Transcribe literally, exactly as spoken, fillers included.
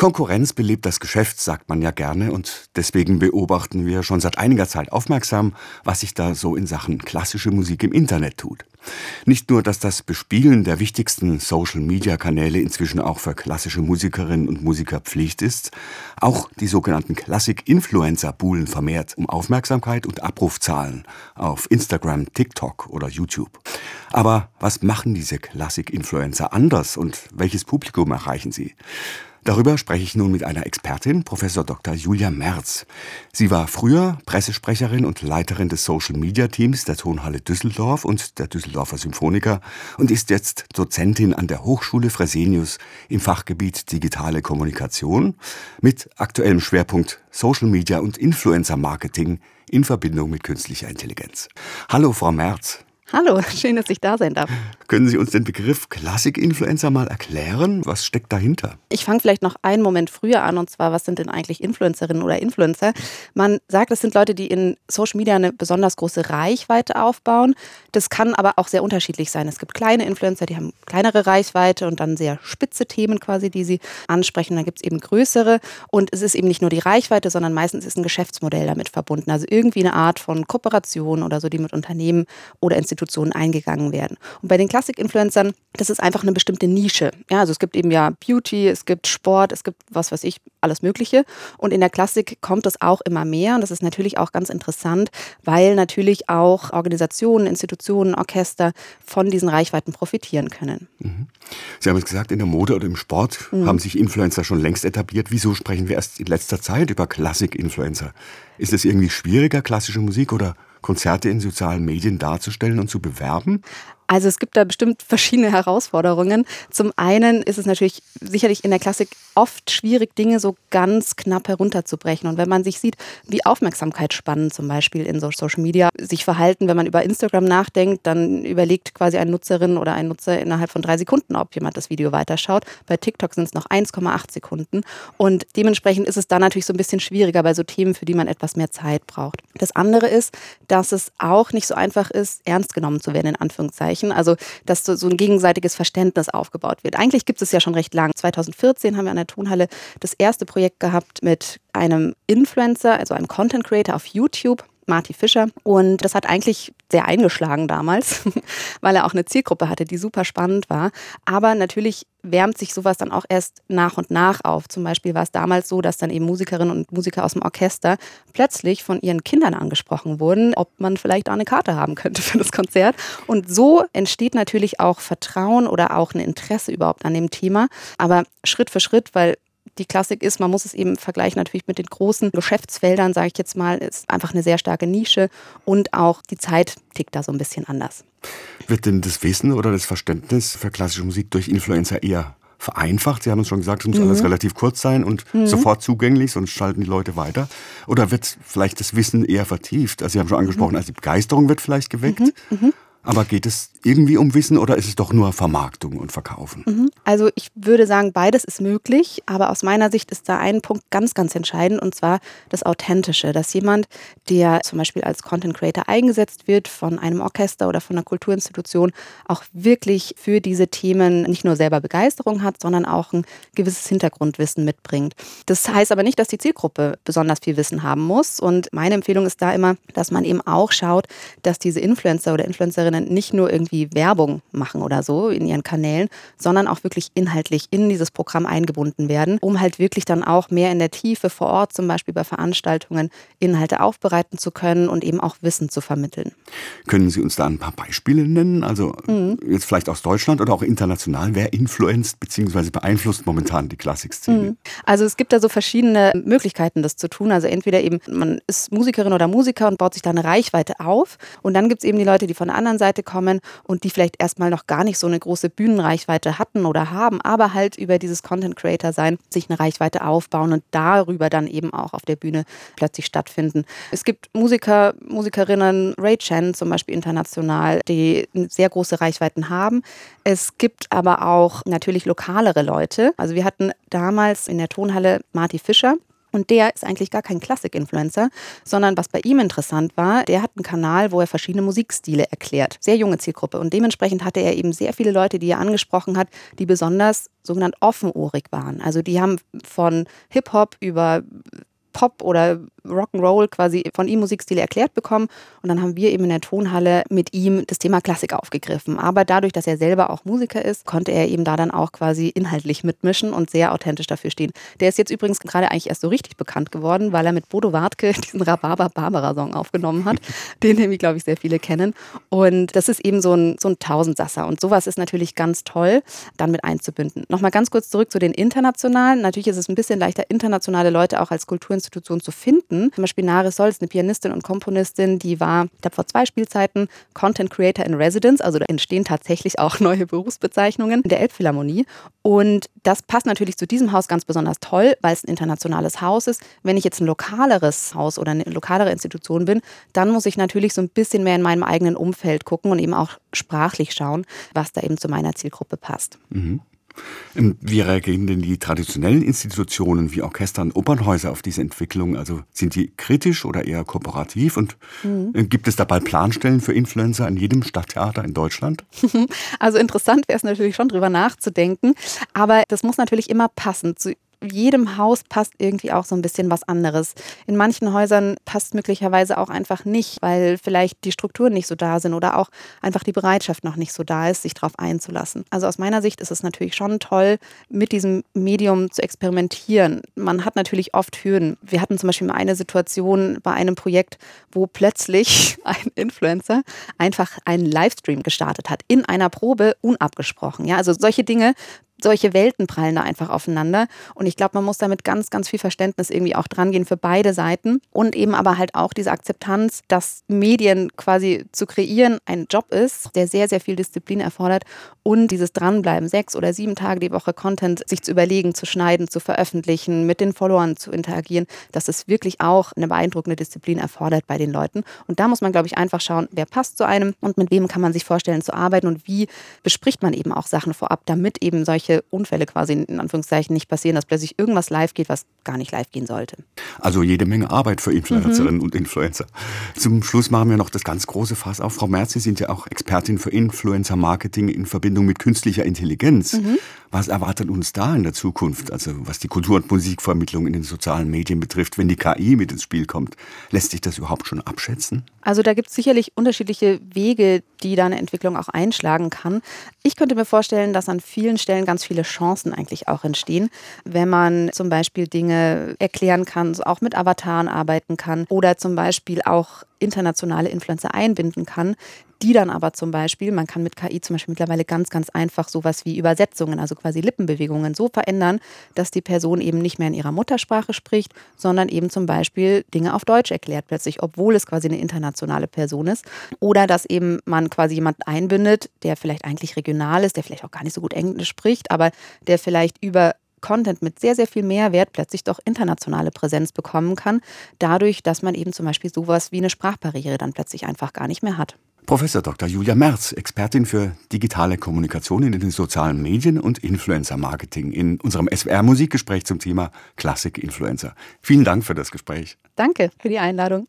Konkurrenz belebt das Geschäft, sagt man ja gerne, und deswegen beobachten wir schon seit einiger Zeit aufmerksam, was sich da so in Sachen klassische Musik im Internet tut. Nicht nur, dass das Bespielen der wichtigsten Social-Media-Kanäle inzwischen auch für klassische Musikerinnen und Musiker Pflicht ist, auch die sogenannten Klassik-Influencer buhlen vermehrt um Aufmerksamkeit und Abrufzahlen auf Instagram, TikTok oder YouTube. Aber was machen diese Klassik-Influencer anders und welches Publikum erreichen sie? Darüber spreche ich nun mit einer Expertin, Professor Doktor Julia Merz. Sie war früher Pressesprecherin und Leiterin des Social-Media-Teams der Tonhalle Düsseldorf und der Düsseldorfer Symphoniker und ist jetzt Dozentin an der Hochschule Fresenius im Fachgebiet Digitale Kommunikation mit aktuellem Schwerpunkt Social Media und Influencer-Marketing in Verbindung mit künstlicher Intelligenz. Hallo, Frau Merz. Hallo, schön, dass ich da sein darf. Können Sie uns den Begriff Klassik-Influencer mal erklären? Was steckt dahinter? Ich fange vielleicht noch einen Moment früher an, und zwar, was sind denn eigentlich Influencerinnen oder Influencer? Man sagt, es sind Leute, die in Social Media eine besonders große Reichweite aufbauen. Das kann aber auch sehr unterschiedlich sein. Es gibt kleine Influencer, die haben kleinere Reichweite und dann sehr spitze Themen quasi, die sie ansprechen. Dann gibt es eben größere, und es ist eben nicht nur die Reichweite, sondern meistens ist ein Geschäftsmodell damit verbunden. Also irgendwie eine Art von Kooperation oder so, die mit Unternehmen oder Institutionen eingegangen werden. Und bei den Klassik-Influencern, das ist einfach eine bestimmte Nische. Ja, also es gibt eben ja Beauty, es gibt Sport, es gibt was weiß ich, alles Mögliche. Und in der Klassik kommt es auch immer mehr. Und das ist natürlich auch ganz interessant, weil natürlich auch Organisationen, Institutionen, Orchester von diesen Reichweiten profitieren können. Mhm. Sie haben es gesagt, in der Mode oder im Sport mhm. haben sich Influencer schon längst etabliert. Wieso sprechen wir erst in letzter Zeit über Klassik-Influencer? Ist es irgendwie schwieriger, klassische Musik oder Konzerte in sozialen Medien darzustellen und zu bewerben? Also es gibt da bestimmt verschiedene Herausforderungen. Zum einen ist es natürlich sicherlich in der Klassik oft schwierig, Dinge so ganz knapp herunterzubrechen. Und wenn man sich sieht, wie Aufmerksamkeitsspannen zum Beispiel in so Social Media sich verhalten, wenn man über Instagram nachdenkt, dann überlegt quasi eine Nutzerin oder ein Nutzer innerhalb von drei Sekunden, ob jemand das Video weiterschaut. Bei TikTok sind es noch eins Komma acht Sekunden. Und dementsprechend ist es dann natürlich so ein bisschen schwieriger bei so Themen, für die man etwas mehr Zeit braucht. Das andere ist, dass es auch nicht so einfach ist, ernst genommen zu werden, in Anführungszeichen. Also, dass so ein gegenseitiges Verständnis aufgebaut wird. Eigentlich gibt es ja schon recht lang. zwanzig vierzehn haben wir an der Tonhalle das erste Projekt gehabt mit einem Influencer, also einem Content Creator auf YouTube, Marty Fischer. Und das hat eigentlich sehr eingeschlagen damals, weil er auch eine Zielgruppe hatte, die super spannend war. Aber natürlich wärmt sich sowas dann auch erst nach und nach auf. Zum Beispiel war es damals so, dass dann eben Musikerinnen und Musiker aus dem Orchester plötzlich von ihren Kindern angesprochen wurden, ob man vielleicht auch eine Karte haben könnte für das Konzert. Und so entsteht natürlich auch Vertrauen oder auch ein Interesse überhaupt an dem Thema. Aber Schritt für Schritt, weil die Klassik ist, man muss es eben vergleichen natürlich mit den großen Geschäftsfeldern, sage ich jetzt mal, ist einfach eine sehr starke Nische, und auch die Zeit tickt da so ein bisschen anders. Wird denn das Wissen oder das Verständnis für klassische Musik durch Influencer eher vereinfacht? Sie haben uns schon gesagt, es muss mhm. alles relativ kurz sein und mhm. sofort zugänglich, sonst schalten die Leute weiter. Oder wird vielleicht das Wissen eher vertieft? Also Sie haben schon angesprochen, mhm. also die Begeisterung wird vielleicht geweckt. Mhm. Mhm. Aber geht es irgendwie um Wissen oder ist es doch nur Vermarktung und Verkaufen? Also ich würde sagen, beides ist möglich, aber aus meiner Sicht ist da ein Punkt ganz, ganz entscheidend, und zwar das Authentische, dass jemand, der zum Beispiel als Content Creator eingesetzt wird von einem Orchester oder von einer Kulturinstitution, auch wirklich für diese Themen nicht nur selber Begeisterung hat, sondern auch ein gewisses Hintergrundwissen mitbringt. Das heißt aber nicht, dass die Zielgruppe besonders viel Wissen haben muss, und meine Empfehlung ist da immer, dass man eben auch schaut, dass diese Influencer oder Influencerinnen nicht nur irgendwie Werbung machen oder so in ihren Kanälen, sondern auch wirklich inhaltlich in dieses Programm eingebunden werden, um halt wirklich dann auch mehr in der Tiefe vor Ort, zum Beispiel bei Veranstaltungen, Inhalte aufbereiten zu können und eben auch Wissen zu vermitteln. Können Sie uns da ein paar Beispiele nennen? Also mhm. jetzt vielleicht aus Deutschland oder auch international. Wer influenzt bzw. beeinflusst momentan die Klassikszene? Mhm. Also es gibt da so verschiedene Möglichkeiten, das zu tun. Also entweder eben, man ist Musikerin oder Musiker und baut sich da eine Reichweite auf, und dann gibt es eben die Leute, die von der anderen Seite kommen und die vielleicht erstmal noch gar nicht so eine große Bühnenreichweite hatten oder haben, aber halt über dieses Content Creator sein, sich eine Reichweite aufbauen und darüber dann eben auch auf der Bühne plötzlich stattfinden. Es gibt Musiker, Musikerinnen, Ray Chen zum Beispiel international, die sehr große Reichweiten haben. Es gibt aber auch natürlich lokalere Leute. Also wir hatten damals in der Tonhalle Marty Fischer. Und der ist eigentlich gar kein Klassik-Influencer, sondern was bei ihm interessant war, der hat einen Kanal, wo er verschiedene Musikstile erklärt. Sehr junge Zielgruppe. Und dementsprechend hatte er eben sehr viele Leute, die er angesprochen hat, die besonders sogenannt offenohrig waren. Also die haben von Hip-Hop über Pop oder Rock'n'Roll quasi von ihm Musikstile erklärt bekommen und dann haben wir eben in der Tonhalle mit ihm das Thema Klassik aufgegriffen. Aber dadurch, dass er selber auch Musiker ist, konnte er eben da dann auch quasi inhaltlich mitmischen und sehr authentisch dafür stehen. Der ist jetzt übrigens gerade eigentlich erst so richtig bekannt geworden, weil er mit Bodo Wartke diesen Rhabarber-Barbara-Song aufgenommen hat, den nämlich, glaube ich, sehr viele kennen. Und das ist eben so ein, so ein Tausendsasser und sowas ist natürlich ganz toll, dann mit einzubinden. Nochmal ganz kurz zurück zu den internationalen. Natürlich ist es ein bisschen leichter, internationale Leute auch als Kulturinstitution zu finden. Zum Beispiel Nare Solz, eine Pianistin und Komponistin, die war, ich glaube vor zwei Spielzeiten, Content Creator in Residence, also da entstehen tatsächlich auch neue Berufsbezeichnungen in der Elbphilharmonie. Und das passt natürlich zu diesem Haus ganz besonders toll, weil es ein internationales Haus ist. Wenn ich jetzt ein lokaleres Haus oder eine lokalere Institution bin, dann muss ich natürlich so ein bisschen mehr in meinem eigenen Umfeld gucken und eben auch sprachlich schauen, was da eben zu meiner Zielgruppe passt. Mhm. Wie reagieren denn die traditionellen Institutionen wie Orchester und Opernhäuser auf diese Entwicklung? Also sind die kritisch oder eher kooperativ? Und mhm. gibt es dabei Planstellen für Influencer in jedem Stadttheater in Deutschland? Also interessant wäre es natürlich schon, drüber nachzudenken. Aber das muss natürlich immer passen zu jedem Haus passt irgendwie auch so ein bisschen was anderes. In manchen Häusern passt möglicherweise auch einfach nicht, weil vielleicht die Strukturen nicht so da sind oder auch einfach die Bereitschaft noch nicht so da ist, sich darauf einzulassen. Also aus meiner Sicht ist es natürlich schon toll, mit diesem Medium zu experimentieren. Man hat natürlich oft Hürden. Wir hatten zum Beispiel mal eine Situation bei einem Projekt, wo plötzlich ein Influencer einfach einen Livestream gestartet hat, in einer Probe unabgesprochen. Ja, also solche Dinge, solche Welten prallen da einfach aufeinander und ich glaube, man muss da mit ganz, ganz viel Verständnis irgendwie auch dran gehen für beide Seiten und eben aber halt auch diese Akzeptanz, dass Medien quasi zu kreieren ein Job ist, der sehr, sehr viel Disziplin erfordert und dieses Dranbleiben, sechs oder sieben Tage die Woche Content sich zu überlegen, zu schneiden, zu veröffentlichen, mit den Followern zu interagieren, dass es wirklich auch eine beeindruckende Disziplin erfordert bei den Leuten und da muss man, glaube ich, einfach schauen, wer passt zu einem und mit wem kann man sich vorstellen zu arbeiten und wie bespricht man eben auch Sachen vorab, damit eben solche Unfälle quasi in Anführungszeichen nicht passieren, dass plötzlich irgendwas live geht, was gar nicht live gehen sollte. Also jede Menge Arbeit für Influencerinnen mhm. und Influencer. Zum Schluss machen wir noch das ganz große Fass auf. Frau Merz, Sie sind ja auch Expertin für Influencer-Marketing in Verbindung mit künstlicher Intelligenz. Mhm. Was erwartet uns da in der Zukunft, also was die Kultur- und Musikvermittlung in den sozialen Medien betrifft, wenn die K I mit ins Spiel kommt? Lässt sich das überhaupt schon abschätzen? Also da gibt es sicherlich unterschiedliche Wege, die da eine Entwicklung auch einschlagen kann. Ich könnte mir vorstellen, dass an vielen Stellen ganz viele Chancen eigentlich auch entstehen, wenn man zum Beispiel Dinge erklären kann, auch mit Avataren arbeiten kann oder zum Beispiel auch internationale Influencer einbinden kann, die dann aber zum Beispiel, man kann mit K I zum Beispiel mittlerweile ganz, ganz einfach sowas wie Übersetzungen, also quasi Lippenbewegungen so verändern, dass die Person eben nicht mehr in ihrer Muttersprache spricht, sondern eben zum Beispiel Dinge auf Deutsch erklärt plötzlich, obwohl es quasi eine internationale Person ist. Oder dass eben man quasi jemanden einbindet, der vielleicht eigentlich regional ist, der vielleicht auch gar nicht so gut Englisch spricht, aber der vielleicht über Content mit sehr, sehr viel Mehrwert plötzlich doch internationale Präsenz bekommen kann, dadurch, dass man eben zum Beispiel sowas wie eine Sprachbarriere dann plötzlich einfach gar nicht mehr hat. Professor Doktor Julia Merz, Expertin für digitale Kommunikation in den sozialen Medien und Influencer-Marketing in unserem S W R-Musikgespräch zum Thema Klassik-Influencer. Vielen Dank für das Gespräch. Danke für die Einladung.